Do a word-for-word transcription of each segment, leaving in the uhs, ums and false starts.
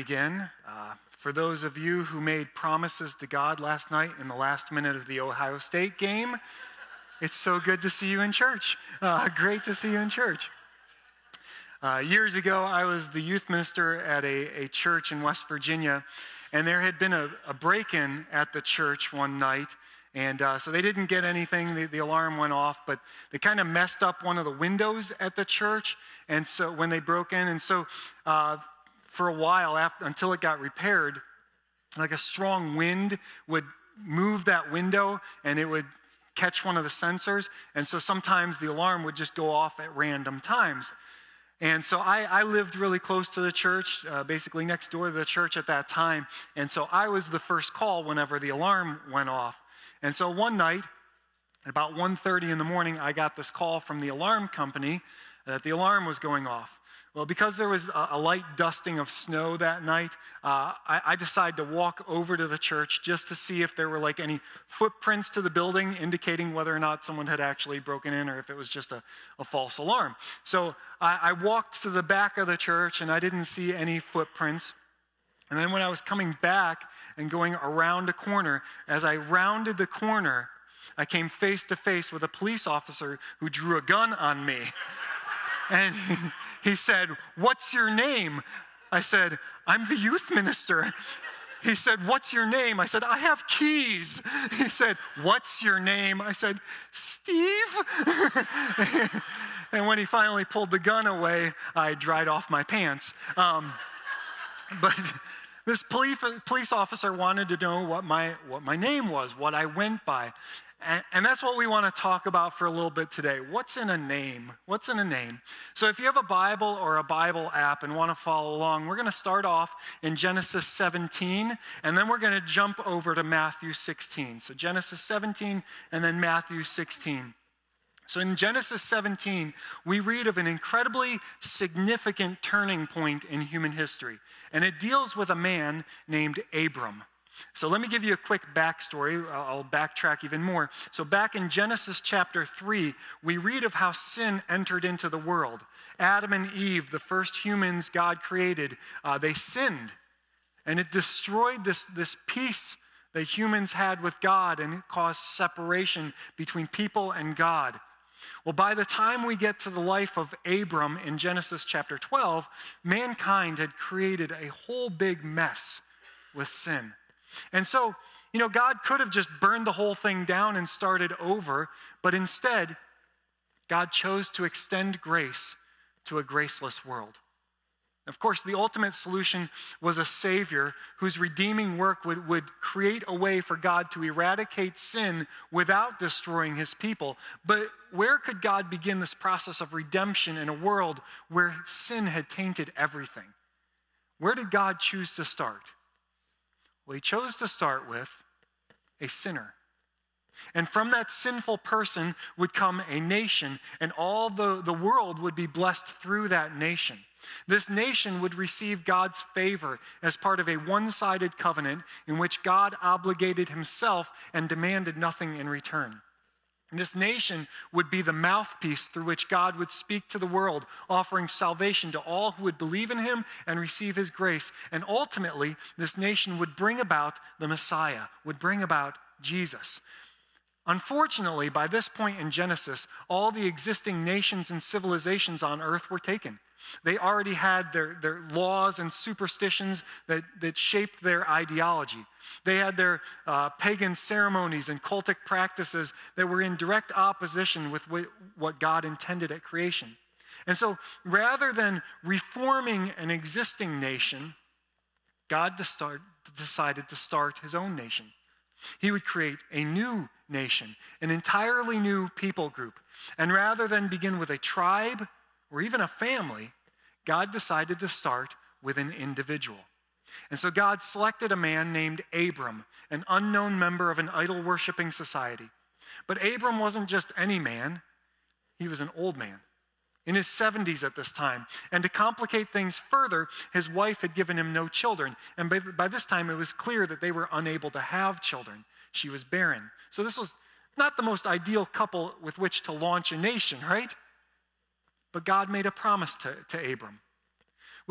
begin. Uh, for those of you who made promises to God last night in the last minute of the Ohio State game, it's so good to see you in church. Uh, great to see you in church. Uh, years ago, I was the youth minister at a, a church in West Virginia, and there had been a, a break-in at the church one night, and uh, so they didn't get anything. The, the alarm went off, but they kind of messed up one of the windows at the church, and so when they broke in, and so uh, for a while, after, until it got repaired, like a strong wind would move that window and it would catch one of the sensors. And so sometimes the alarm would just go off at random times. And so I, I lived really close to the church, uh, basically next door to the church at that time. And so I was the first call whenever the alarm went off. And so one night, at about one thirty in the morning, I got this call from the alarm company that the alarm was going off. Well, because there was a, a light dusting of snow that night, uh, I, I decided to walk over to the church just to see if there were like any footprints to the building indicating whether or not someone had actually broken in or if it was just a, a false alarm. So I, I walked to the back of the church and I didn't see any footprints. And then when I was coming back and going around a corner, as I rounded the corner, I came face to face with a police officer who drew a gun on me. And he said, "What's your name?" I said, "I'm the youth minister." He said, "What's your name?" I said, "I have keys." He said, "What's your name?" I said, "Steve." And when he finally pulled the gun away, I dried off my pants. Um, but this police, police officer wanted to know what my, what my name was, what I went by. And, and that's what we want to talk about for a little bit today. What's in a name? What's in a name? So if you have a Bible or a Bible app and want to follow along, we're going to start off in Genesis seventeen, and then we're going to jump over to Matthew sixteen. So Genesis seventeen and then Matthew sixteen. So in Genesis seventeen, we read of an incredibly significant turning point in human history, and it deals with a man named Abram. So let me give you a quick backstory. I'll backtrack even more. So back in Genesis chapter three, we read of how sin entered into the world. Adam and Eve, the first humans God created, uh, they sinned. And it destroyed this, this peace that humans had with God, and it caused separation between people and God. Well, by the time we get to the life of Abram in Genesis chapter twelve, mankind had created a whole big mess with sin. And so, you know, God could have just burned the whole thing down and started over, but instead, God chose to extend grace to a graceless world. Of course, the ultimate solution was a Savior whose redeeming work would, would create a way for God to eradicate sin without destroying his people. But where could God begin this process of redemption in a world where sin had tainted everything? Where did God choose to start? Well, he chose to start with a sinner. And from that sinful person would come a nation, and all the, the world would be blessed through that nation. This nation would receive God's favor as part of a one-sided covenant in which God obligated himself and demanded nothing in return. This nation would be the mouthpiece through which God would speak to the world, offering salvation to all who would believe in him and receive his grace. And ultimately, this nation would bring about the Messiah, would bring about Jesus. Unfortunately, by this point in Genesis, all the existing nations and civilizations on earth were taken. They already had their, their laws and superstitions that, that shaped their ideology. They had their uh, pagan ceremonies and cultic practices that were in direct opposition with what God intended at creation. And so rather than reforming an existing nation, God to start, decided to start his own nation. He would create a new nation, an entirely new people group. And rather than begin with a tribe or even a family, God decided to start with an individual. And so God selected a man named Abram, an unknown member of an idol-worshiping society. But Abram wasn't just any man. He was an old man, in his seventies at this time. And to complicate things further, his wife had given him no children. And by, by this time, it was clear that they were unable to have children. She was barren. So this was not the most ideal couple with which to launch a nation, right? But God made a promise to, to Abram. Well,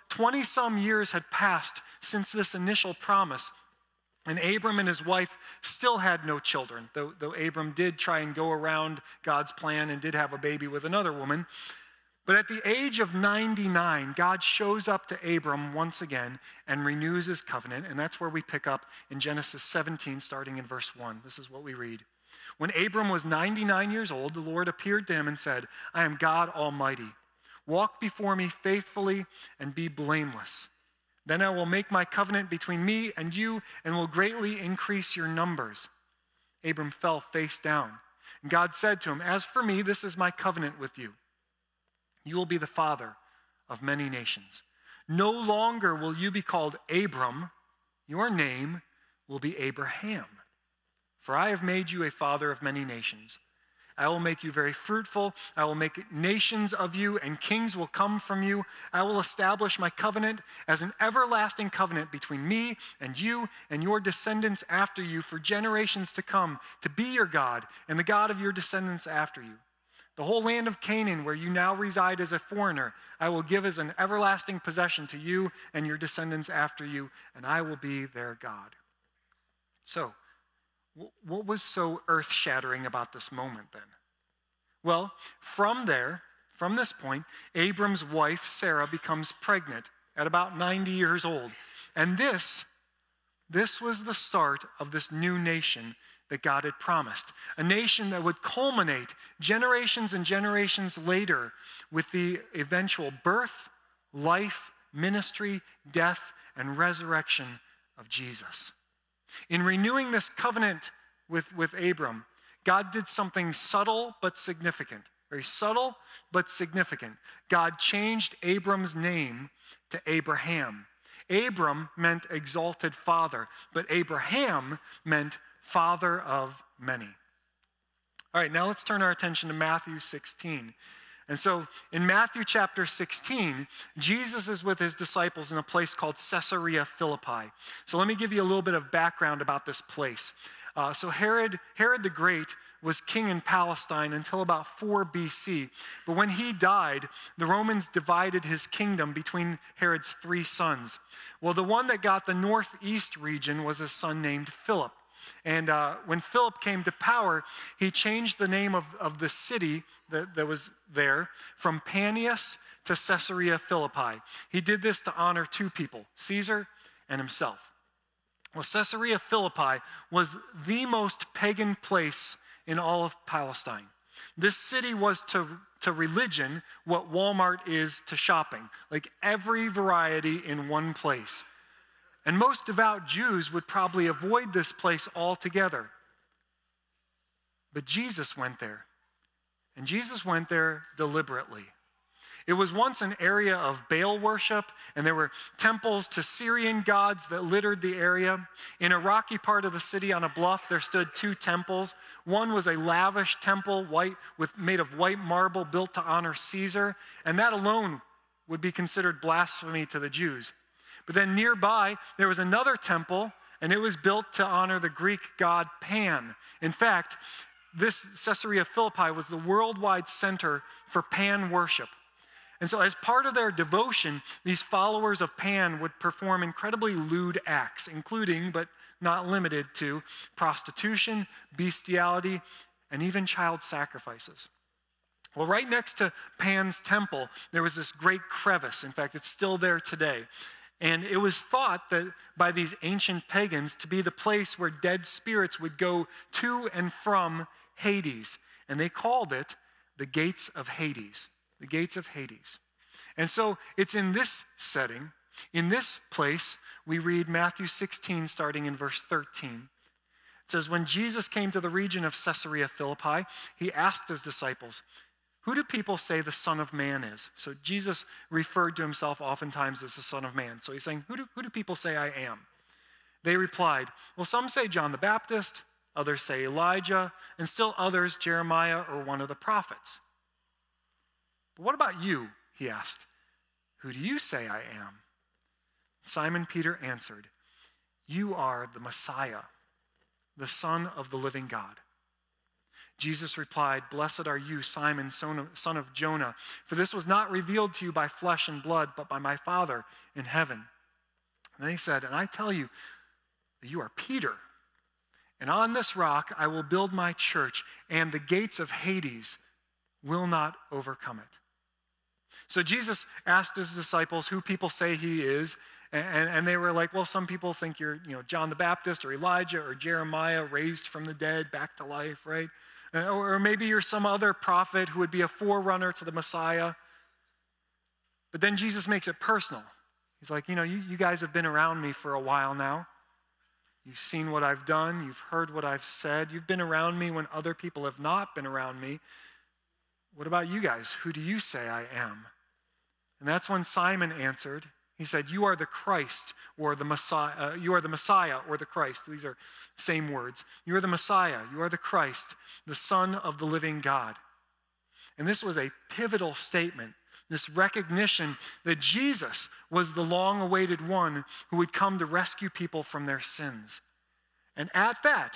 twenty-some years had passed since this initial promise, and Abram and his wife still had no children, though, though Abram did try and go around God's plan and did have a baby with another woman. But at the age of ninety-nine, God shows up to Abram once again and renews his covenant, and that's where we pick up in Genesis seventeen, starting in verse one. This is what we read. When Abram was ninety-nine years old, the Lord appeared to him and said, I am God Almighty. Walk before me faithfully and be blameless. Then I will make my covenant between me and you and will greatly increase your numbers. Abram fell face down. And God said to him, as for me, this is my covenant with you. You will be the father of many nations. No longer will you be called Abram. Your name will be Abraham. For I have made you a father of many nations. I will make you very fruitful. I will make nations of you, and kings will come from you. I will establish my covenant as an everlasting covenant between me and you and your descendants after you for generations to come, to be your God and the God of your descendants after you. The whole land of Canaan, where you now reside as a foreigner, I will give as an everlasting possession to you and your descendants after you, and I will be their God. So, what was so earth-shattering about this moment then? Well, from there, from this point, Abram's wife, Sarah, becomes pregnant at about ninety years old. And this, this was the start of this new nation that God had promised. A nation that would culminate generations and generations later with the eventual birth, life, ministry, death, and resurrection of Jesus. In renewing this covenant with, with Abram, God did something subtle but significant. Very subtle but significant. God changed Abram's name to Abraham. Abram meant exalted father, but Abraham meant father of many. All right, now let's turn our attention to Matthew sixteen. And so in Matthew chapter sixteen, Jesus is with his disciples in a place called Caesarea Philippi. So let me give you a little bit of background about this place. Uh, so Herod, Herod the Great was king in Palestine until about four B C. But when he died, the Romans divided his kingdom between Herod's three sons. Well, the one that got the northeast region was a son named Philip. And uh, when Philip came to power, he changed the name of, of the city that, that was there from Panias to Caesarea Philippi. He did this to honor two people, Caesar and himself. Well, Caesarea Philippi was the most pagan place in all of Palestine. This city was to, to religion what Walmart is to shopping, like every variety in one place. And most devout Jews would probably avoid this place altogether. But Jesus went there, and Jesus went there deliberately. It was once an area of Baal worship, and there were temples to Syrian gods that littered the area. In a rocky part of the city on a bluff, there stood two temples. One was a lavish temple white with, made of white marble built to honor Caesar, and that alone would be considered blasphemy to the Jews. But then nearby, there was another temple, and it was built to honor the Greek god Pan. In fact, this Caesarea Philippi was the worldwide center for Pan worship. And so as part of their devotion, these followers of Pan would perform incredibly lewd acts, including, but not limited to, prostitution, bestiality, and even child sacrifices. Well, right next to Pan's temple, there was this great crevice. In fact, it's still there today. And it was thought that by these ancient pagans to be the place where dead spirits would go to and from Hades. And they called it the gates of Hades. The gates of Hades. And so it's in this setting, in this place, we read Matthew sixteen, starting in verse thirteen. It says, when Jesus came to the region of Caesarea Philippi, he asked his disciples, who do people say the Son of Man is? So Jesus referred to himself oftentimes as the Son of Man. So he's saying, who do, who do people say I am? They replied, well, some say John the Baptist, others say Elijah, and still others Jeremiah or one of the prophets. But what about you? He asked. Who do you say I am? Simon Peter answered, you are the Messiah, the Son of the living God. Jesus replied, "Blessed are you, Simon, son of, son of Jonah, for this was not revealed to you by flesh and blood, but by my Father in heaven." And then he said, "And I tell you that you are Peter, and on this rock I will build my church, and the gates of Hades will not overcome it." So Jesus asked his disciples who people say he is, and, and they were like, well, some people think you're, you know, John the Baptist or Elijah or Jeremiah raised from the dead back to life, right? Or maybe you're some other prophet who would be a forerunner to the Messiah. But then Jesus makes it personal. He's like, you know, you, you guys have been around me for a while now. You've seen what I've done. You've heard what I've said. You've been around me when other people have not been around me. What about you guys? Who do you say I am? And that's when Simon answered. He said, "You are the Christ, or the Messiah. Uh, you are the Messiah, or the Christ." These are same words. "You are the Messiah. You are the Christ, the Son of the living God." And this was a pivotal statement, this recognition that Jesus was the long-awaited one who would come to rescue people from their sins. And at that,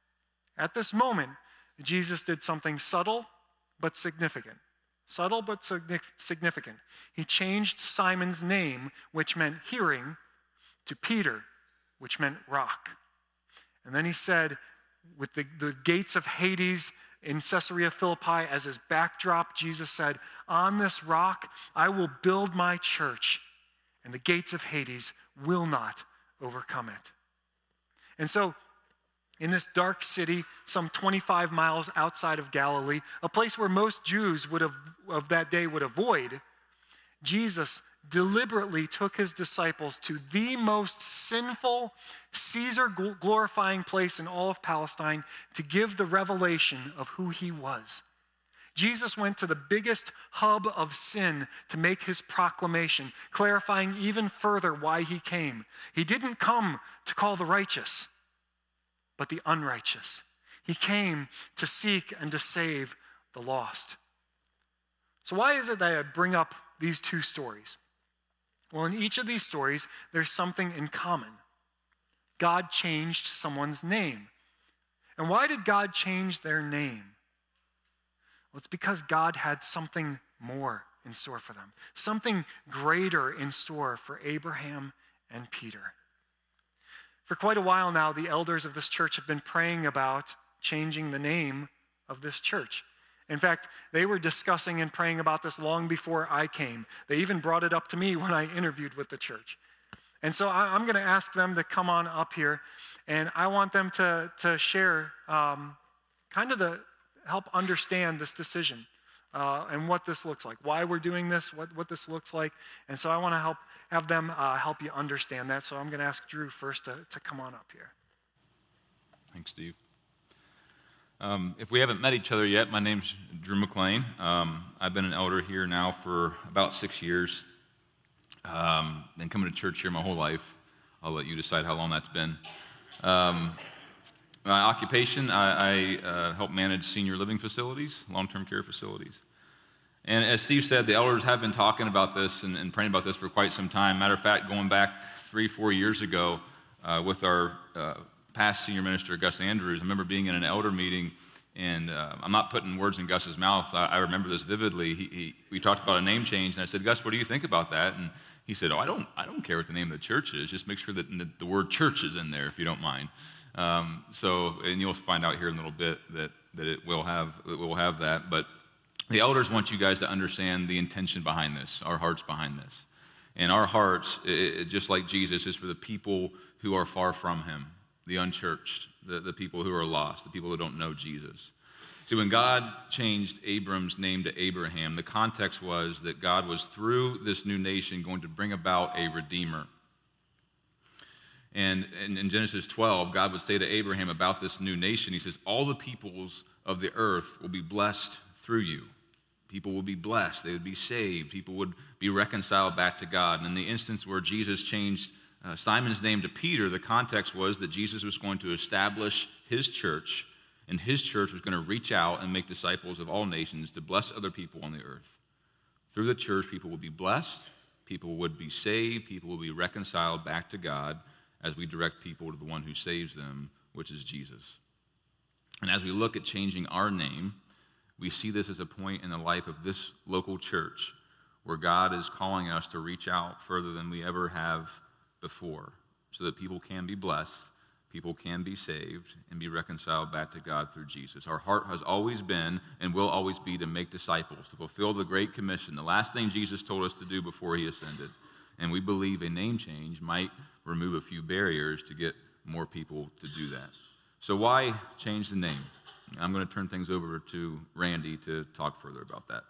at this moment, Jesus did something subtle but significant. Subtle but significant. He changed Simon's name, which meant hearing, to Peter, which meant rock. And then he said, with the, the gates of Hades in Caesarea Philippi as his backdrop, Jesus said, "On this rock I will build my church, and the gates of Hades will not overcome it." And so, in this dark city, some twenty-five miles outside of Galilee, a place where most Jews would have, of that day would avoid, Jesus deliberately took his disciples to the most sinful, Caesar-glorifying place in all of Palestine to give the revelation of who he was. Jesus went to the biggest hub of sin to make his proclamation, clarifying even further why he came. He didn't come to call the righteous, but the unrighteous. He came to seek and to save the lost. So why is it that I bring up these two stories? Well, in each of these stories, there's something in common. God changed someone's name. And why did God change their name? Well, it's because God had something more in store for them, something greater in store for Abraham and Peter. For quite a while now, the elders of this church have been praying about changing the name of this church. In fact, they were discussing and praying about this long before I came. They even brought it up to me when I interviewed with the church. And so I'm going to ask them to come on up here, and I want them to, to share um, kind of the, help understand this decision uh, and what this looks like, why we're doing this, what, what this looks like. And so I want to help have them uh, help you understand that. So I'm going to ask Drew first to, to come on up here. Thanks, Steve. Um, if we haven't met each other yet, my name's Drew McLean. Um, I've been an elder here now for about six years. Um, been coming to church here my whole life. I'll let you decide how long that's been. Um, my occupation, I, I uh, help manage senior living facilities, long-term care facilities. And as Steve said, the elders have been talking about this and, and praying about this for quite some time. Matter of fact, going back three, four years ago uh, with our uh, past senior minister, Gus Andrews, I remember being in an elder meeting, and uh, I'm not putting words in Gus's mouth. I, I remember this vividly. He, he, we talked about a name change, and I said, "Gus, what do you think about that?" And he said, "Oh, I don't, I don't care what the name of the church is. Just make sure that the, the word church is in there, if you don't mind." Um, so, and you'll find out here in a little bit that that it will have it will have that. But the elders want you guys to understand the intention behind this, our hearts behind this, and our hearts, it, just like Jesus, is for the people who are far from Him, the unchurched, the, the people who are lost, the people who don't know Jesus. See, when God changed Abram's name to Abraham, the context was that God was, through this new nation, going to bring about a redeemer. And in Genesis twelve, God would say to Abraham about this new nation, He says, all the peoples of the earth will be blessed through you. People will be blessed. They would be saved. People would be reconciled back to God. And in the instance where Jesus changed uh, Simon's name to Peter, the context was that Jesus was going to establish His church, and His church was going to reach out and make disciples of all nations to bless other people on the earth. Through the church, people would be blessed, people would be saved, people would be reconciled back to God as we direct people to the one who saves them, which is Jesus. And as we look at changing our name, we see this as a point in the life of this local church where God is calling us to reach out further than we ever have before so that people can be blessed, people can be saved, and be reconciled back to God through Jesus. Our heart has always been and will always be to make disciples, to fulfill the Great Commission, the last thing Jesus told us to do before he ascended. And we believe a name change might remove a few barriers to get more people to do that. So why change the name? I'm going to turn things over to Randy to talk further about that.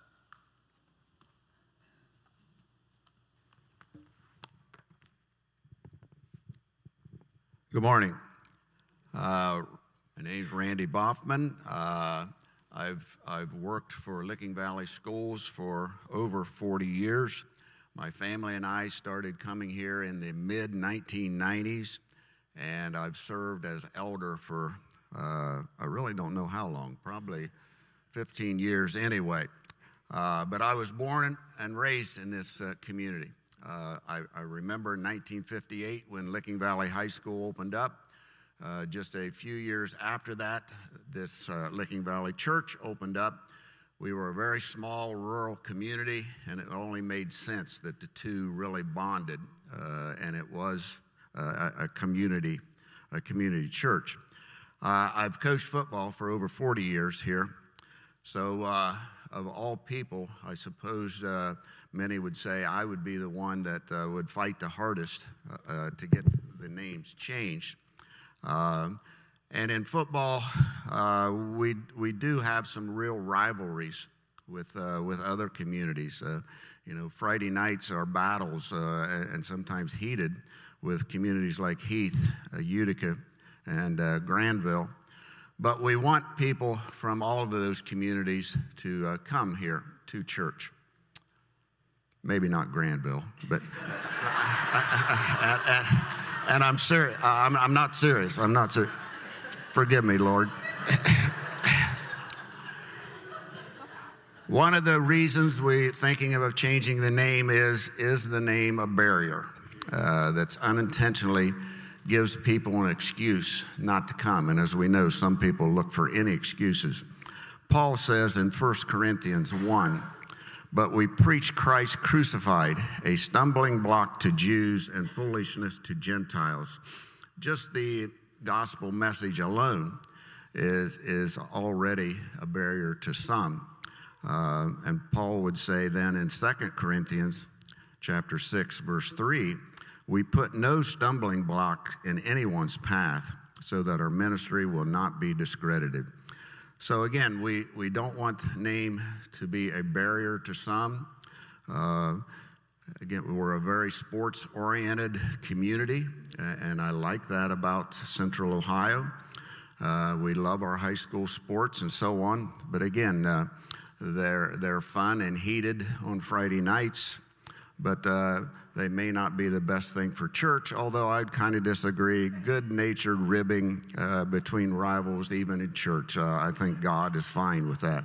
Good morning. Uh, my name is Randy Boffman. Uh, I've, I've worked for Licking Valley Schools for over forty years. My family and I started coming here in the mid nineteen nineties, and I've served as elder for, uh, I really don't know how long, probably fifteen years anyway. Uh, but I was born and raised in this uh, community. Uh, I, I remember in nineteen fifty-eight when Licking Valley High School opened up. Uh, just a few years after that, this uh, Licking Valley Church opened up. We were a very small rural community, and it only made sense that the two really bonded, uh, and it was uh, a, a community, a community church. Uh, I've coached football for over forty years here, so uh, of all people, I suppose uh, many would say I would be the one that uh, would fight the hardest uh, uh, to get the names changed. Uh, and in football, uh, we we do have some real rivalries with uh, with other communities. Uh, you know, Friday nights are battles, uh, and sometimes heated, with communities like Heath, uh, Utica, and uh, Granville. But we want people from all of those communities to uh, come here to church. Maybe not Granville, but and, and, and I'm serious. I'm, I'm not serious. I'm not serious. Forgive me, Lord. One of the reasons we're thinking of changing the name is is the name a barrier uh, that's unintentionally gives people an excuse not to come. And as we know, some people look for any excuses. Paul says in First Corinthians one, "But we preach Christ crucified, a stumbling block to Jews and foolishness to Gentiles." Just the gospel message alone is, is already a barrier to some. Uh, and Paul would say then in Second Corinthians chapter six, verse three, "We put no stumbling block in anyone's path so that our ministry will not be discredited." So again, we, we don't want the name to be a barrier to some. Uh, again, we're a very sports-oriented community, and I like that about Central Ohio. Uh, we love our high school sports and so on. But again, uh, they're, they're fun and heated on Friday nights, but uh, they may not be the best thing for church, although I'd kind of disagree. Good-natured ribbing uh, between rivals, even in church, uh, I think God is fine with that.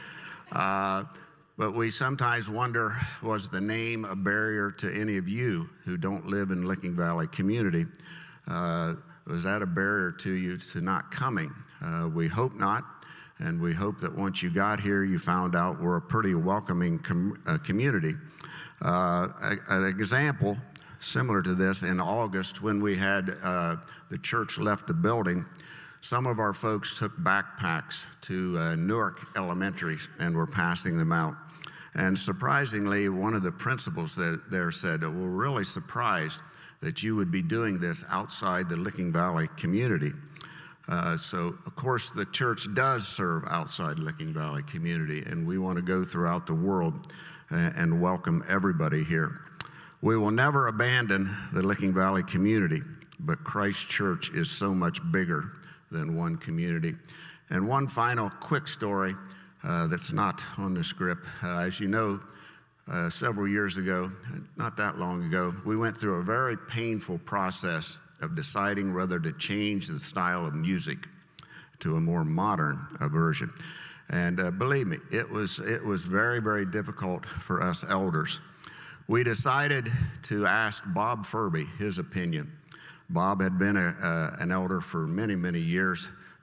Uh, but we sometimes wonder, was the name a barrier to any of you who don't live in Licking Valley community? Uh, was that a barrier to you to not coming? Uh, we hope not, and we hope that once you got here, you found out we're a pretty welcoming com- uh, community. Uh, an example similar to this, in August when we had uh, the church left the building, some of our folks took backpacks to uh, Newark Elementary and were passing them out. And surprisingly, one of the principals that there said, "We're really surprised that you would be doing this outside the Licking Valley community." Uh, so, of course, the church does serve outside Licking Valley community, and we want to go throughout the world and welcome everybody here. We will never abandon the Licking Valley community, but Christ Church is so much bigger than one community. And one final quick story uh, that's not on the script. Uh, as you know, uh, several years ago, not that long ago, we went through a very painful process of deciding whether to change the style of music to a more modern uh, version. And uh, believe me, it was it was very, very difficult for us elders. We decided to ask Bob Furby his opinion. Bob had been a, uh, an elder for many, many years,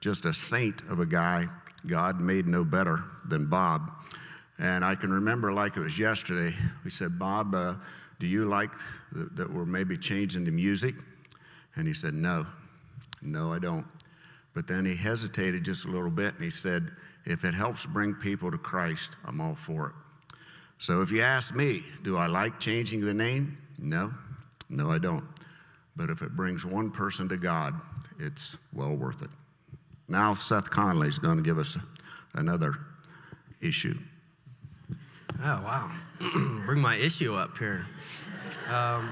just a saint of a guy. God made no better than Bob. And I can remember like it was yesterday, we said, Bob, uh, do you like th- that we're maybe changing the music? And he said, no, no, I don't. But then he hesitated just a little bit, and he said, if it helps bring people to Christ, I'm all for it. So if you ask me, do I like changing the name? No, no, I don't. But if it brings one person to God, it's well worth it. Now Seth Conley is going to give us another issue. Oh, wow. Bring my issue up here. Um,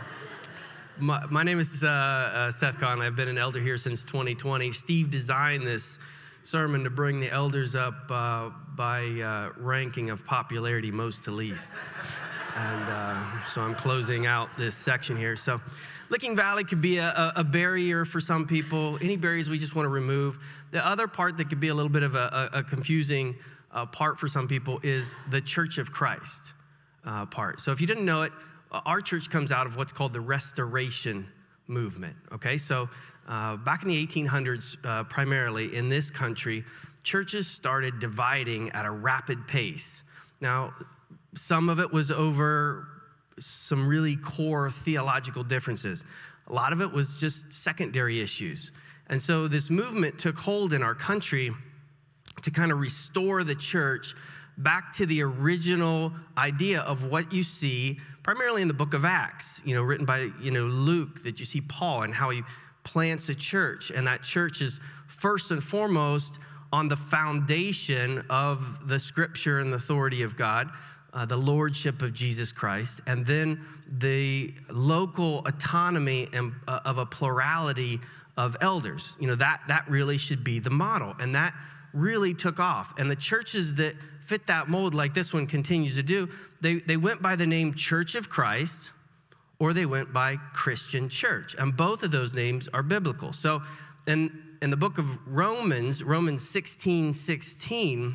my, my name is uh, uh, Seth Conley. I've been an elder here since twenty twenty. Steve designed this sermon to bring the elders up uh, by uh, ranking of popularity most to least. And uh, so I'm closing out this section here. So Licking Valley could be a, a barrier for some people. Any barriers we just want to remove. The other part that could be a little bit of a, a, a confusing uh, part for some people is the Church of Christ uh, part. So if you didn't know it, our church comes out of what's called the Restoration Movement, okay? So uh, back in the eighteen hundreds, uh, primarily in this country, churches started dividing at a rapid pace. Now, some of it was over some really core theological differences. A lot of it was just secondary issues. And so this movement took hold in our country to kind of restore the church back to the original idea of what you see primarily in the book of Acts, you know, written by, you know, Luke, that you see Paul and how he plants a church. And that church is first and foremost on the foundation of the scripture and the authority of God, uh, the lordship of Jesus Christ, and then the local autonomy and, uh, of a plurality of elders. You know, that, that really should be the model. And that really took off. And the churches that fit that mold, like this one continues to do, they, they went by the name Church of Christ, or they went by Christian Church. And both of those names are biblical. So in, in the book of Romans, Romans sixteen sixteen,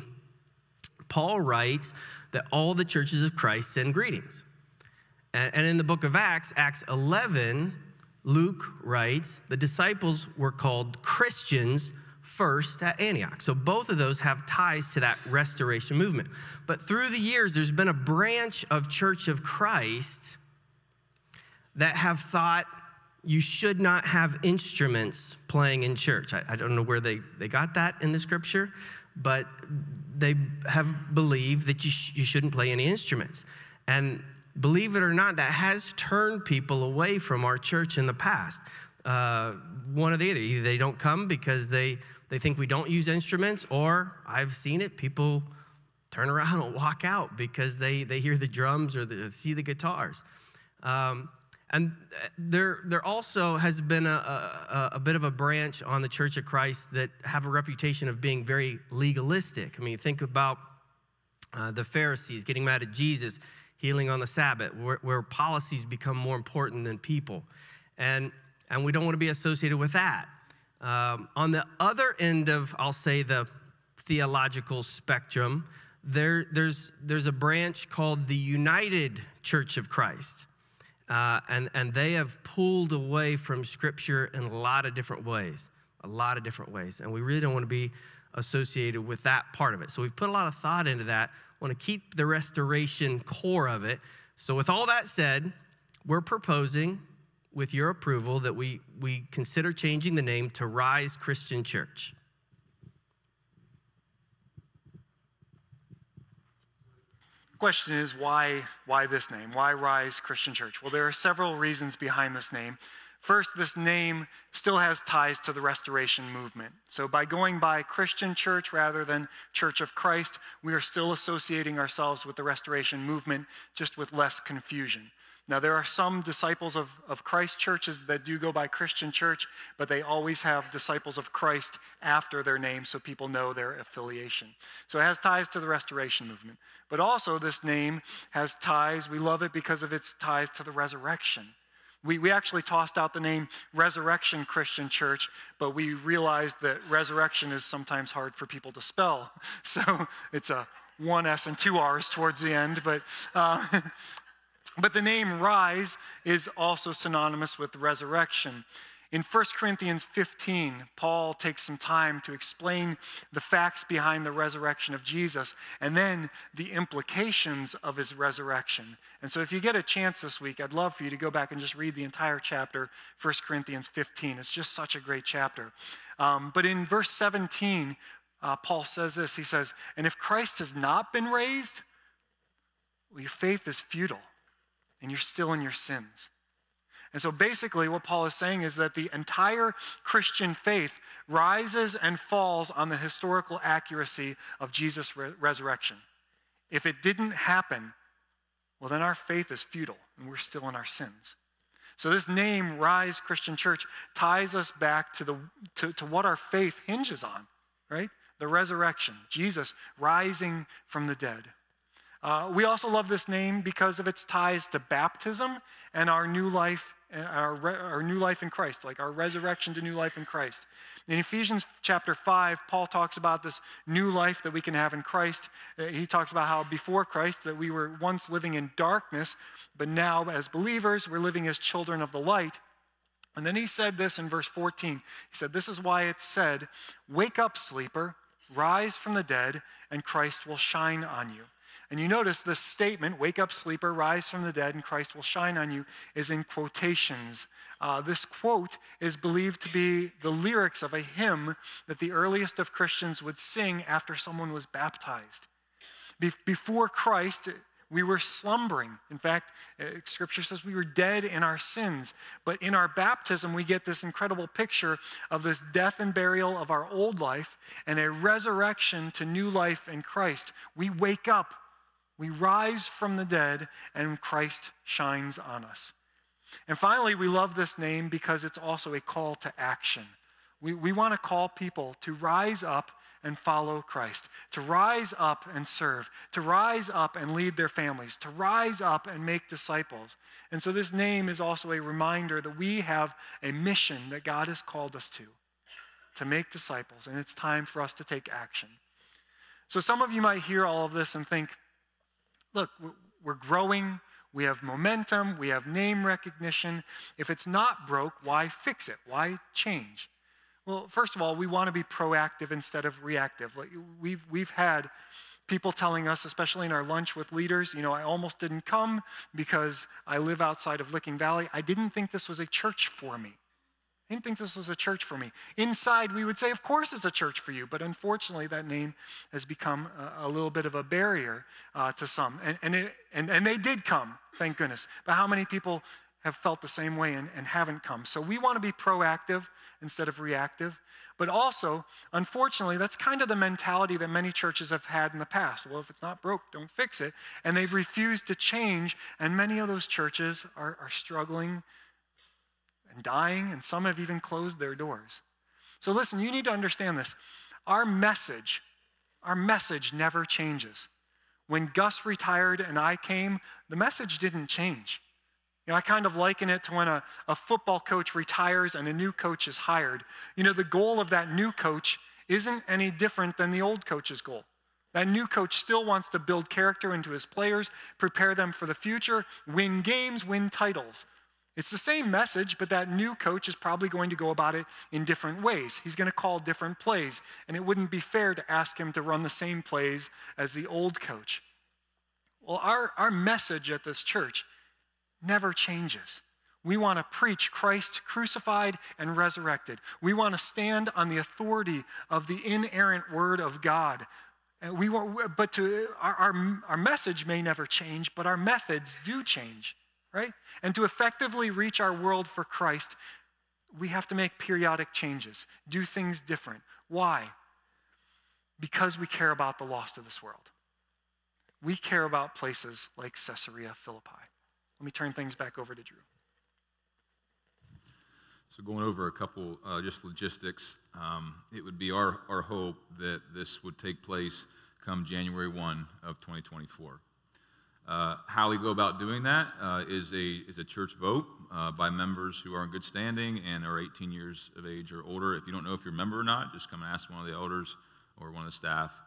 Paul writes that all the churches of Christ send greetings. And, and in the book of Acts, Acts eleven, Luke writes, the disciples were called Christians first at Antioch. So both of those have ties to that restoration movement. But through the years, there's been a branch of Church of Christ that have thought you should not have instruments playing in church. I, I don't know where they, they got that in the scripture, but they have believed that you, sh- you shouldn't play any instruments. And believe it or not, that has turned people away from our church in the past. Uh, one or the other. Either they don't come because they They think we don't use instruments, or I've seen it, people turn around and walk out because they, they hear the drums or the, see the guitars. Um, and there, there also has been a, a, a bit of a branch on the Church of Christ that have a reputation of being very legalistic. I mean, think about uh, the Pharisees getting mad at Jesus, healing on the Sabbath, where, where policies become more important than people. And, and we don't want to be associated with that. Um, on the other end of, I'll say, the theological spectrum, there, there's, there's a branch called the United Church of Christ. Uh, and, and they have pulled away from Scripture in a lot of different ways, a lot of different ways. And we really don't want to be associated with that part of it. So we've put a lot of thought into that, want to keep the restoration core of it. So with all that said, we're proposing, with your approval, that we, we consider changing the name to Rise Christian Church. The question is, why, why this name? Why Rise Christian Church? Well, there are several reasons behind this name. First, this name still has ties to the Restoration Movement. So by going by Christian Church rather than Church of Christ, we are still associating ourselves with the Restoration Movement, just with less confusion. Now, there are some disciples of, of Christ churches that do go by Christian Church, but they always have disciples of Christ after their name so people know their affiliation. So it has ties to the Restoration Movement. But also this name has ties, we love it because of its ties to the resurrection. We, we actually tossed out the name Resurrection Christian Church, but we realized that resurrection is sometimes hard for people to spell. So it's a one S and two R's towards the end, but... Uh, But the name Rise is also synonymous with resurrection. In First Corinthians fifteen, Paul takes some time to explain the facts behind the resurrection of Jesus and then the implications of his resurrection. And so if you get a chance this week, I'd love for you to go back and just read the entire chapter, First Corinthians fifteen. It's just such a great chapter. Um, but in verse seventeen, uh, Paul says this. He says, "And if Christ has not been raised, well, your faith is futile and you're still in your sins." And so basically what Paul is saying is that the entire Christian faith rises and falls on the historical accuracy of Jesus' re- resurrection. If it didn't happen, well, then our faith is futile and we're still in our sins. So this name, Rise Christian Church, ties us back to, the, to, to what our faith hinges on, right? The resurrection, Jesus rising from the dead. Uh, we also love this name because of its ties to baptism and our new life, our, re- our new life in Christ, like our resurrection to new life in Christ. In Ephesians chapter five, Paul talks about this new life that we can have in Christ. Uh, he talks about how before Christ that we were once living in darkness, but now as believers, we're living as children of the light. And then he said this in verse fourteen. He said, "This is why it's said, 'Wake up, sleeper, rise from the dead, and Christ will shine on you.'" And you notice this statement, "Wake up, sleeper, rise from the dead, and Christ will shine on you," is in quotations. Uh, this quote is believed to be the lyrics of a hymn that the earliest of Christians would sing after someone was baptized. Be- before Christ, we were slumbering. In fact, uh, Scripture says we were dead in our sins. But in our baptism, we get this incredible picture of this death and burial of our old life and a resurrection to new life in Christ. We wake up. We rise from the dead, and Christ shines on us. And finally, we love this name because it's also a call to action. We, we want to call people to rise up and follow Christ, to rise up and serve, to rise up and lead their families, to rise up and make disciples. And so this name is also a reminder that we have a mission that God has called us to, to make disciples, and it's time for us to take action. So some of you might hear all of this and think, look, we're growing, we have momentum, we have name recognition. If it's not broke, why fix it? Why change? Well, first of all, we want to be proactive instead of reactive. Like we've, we've had people telling us, especially in our lunch with leaders, you know, I almost didn't come because I live outside of Licking Valley. I didn't think this was a church for me. I didn't think this was a church for me. Inside, we would say, of course it's a church for you, but unfortunately that name has become a, a little bit of a barrier uh, to some. And, and, it, and, and they did come, thank goodness. But how many people have felt the same way and, and haven't come? So we want to be proactive instead of reactive. But also, unfortunately, that's kind of the mentality that many churches have had in the past. Well, if it's not broke, don't fix it. And they've refused to change, and many of those churches are, are struggling and dying, and some have even closed their doors. So listen, you need to understand this. Our message, our message never changes. When Gus retired and I came, the message didn't change. You know, I kind of liken it to when a, a football coach retires and a new coach is hired. You know, the goal of that new coach isn't any different than the old coach's goal. That new coach still wants to build character into his players, prepare them for the future, win games, win titles. It's the same message, but that new coach is probably going to go about it in different ways. He's going to call different plays, and it wouldn't be fair to ask him to run the same plays as the old coach. Well, our, our message at this church never changes. We want to preach Christ crucified and resurrected. We want to stand on the authority of the inerrant word of God. And we want, but to, our, our, our message may never change, but our methods do change. Right? And to effectively reach our world for Christ, we have to make periodic changes, do things different. Why? Because we care about the lost of this world. We care about places like Caesarea Philippi. Let me turn things back over to Drew. So going over a couple uh, just logistics, um, it would be our, our hope that this would take place come January first of twenty twenty-four. Uh, how we go about doing that uh, is a is a church vote uh, by members who are in good standing and are eighteen years of age or older. If you don't know if you're a member or not, just come and ask one of the elders or one of the staff.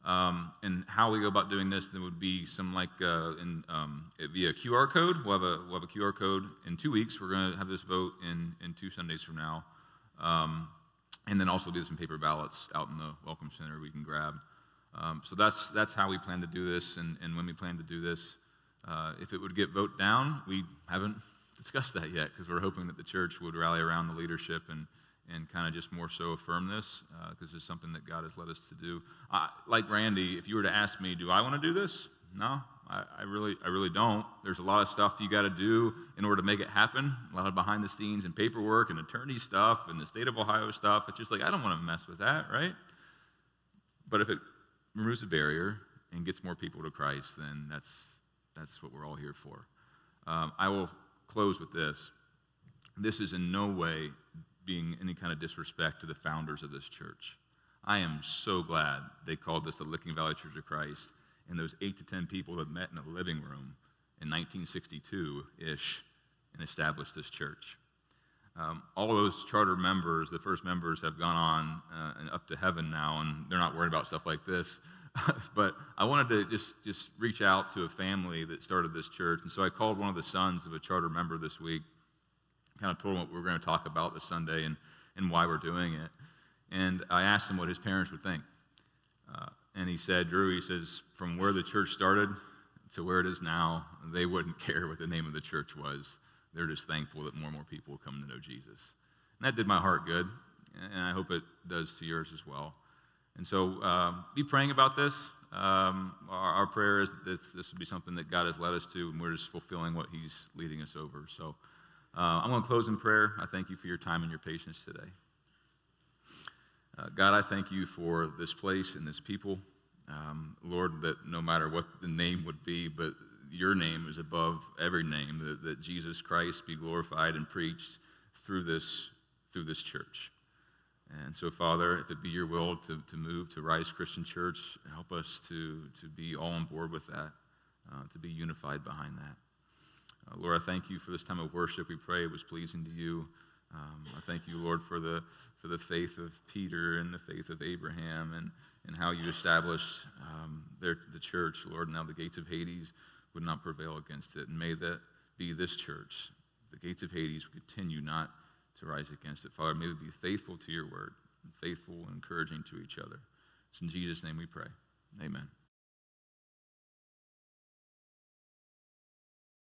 Um, and how we go about doing this, there would be some like uh, in, um, via Q R code. We'll have, a, we'll have a Q R code in two weeks. We're going to have this vote in, in two Sundays from now. Um, and then also do some paper ballots out in the Welcome Center we can grab. Um, so that's that's how we plan to do this, and, and when we plan to do this. Uh, if it would get voted down, we haven't discussed that yet, because we're hoping that the church would rally around the leadership and and kind of just more so affirm this, because uh, it's something that God has led us to do. Uh, like Randy, if you were to ask me, do I want to do this? No, I, I really I really don't. There's a lot of stuff you got to do in order to make it happen, a lot of behind the scenes and paperwork and attorney stuff and the state of Ohio stuff. It's just like, I don't want to mess with that, right? But if it removes a barrier and gets more people to Christ, then that's that's what we're all here for. Um, I will close with this. This is in no way being any kind of disrespect to the founders of this church. I am so glad they called this the Licking Valley Church of Christ, and those eight to ten people that met in the living room in nineteen sixty-two-ish and established this church. Um, all of those charter members, the first members, have gone on uh, and up to heaven now, and they're not worried about stuff like this. But I wanted to just, just reach out to a family that started this church, and so I called one of the sons of a charter member this week, kind of told him what we were going to talk about this Sunday and, and why we're doing it. And I asked him what his parents would think. Uh, and he said, Drew, he says, from where the church started to where it is now, they wouldn't care what the name of the church was. They're just thankful that more and more people will come to know Jesus. And that did my heart good, and I hope it does to yours as well. And so um, be praying about this. Um, our, our prayer is that this, this would be something that God has led us to, and we're just fulfilling what he's leading us over. So uh, I'm going to close in prayer. I thank you for your time and your patience today. Uh, God, I thank you for this place and this people. Um, Lord, that no matter what the name would be, but your name is above every name, that, that Jesus Christ be glorified and preached through this, through this church. And so, Father, if it be your will to, to move to Rise Christian Church, help us to, to be all on board with that, uh, to be unified behind that. Uh, Lord, I thank you for this time of worship. We pray it was pleasing to you. Um, I thank you, Lord, for the for the faith of Peter and the faith of Abraham, and, and how you established um, their, the church, Lord. Now the gates of Hades would not prevail against it. And may that be this church. The gates of Hades will continue not to rise against it. Father, may we be faithful to your word, and faithful and encouraging to each other. It's in Jesus' name we pray. Amen.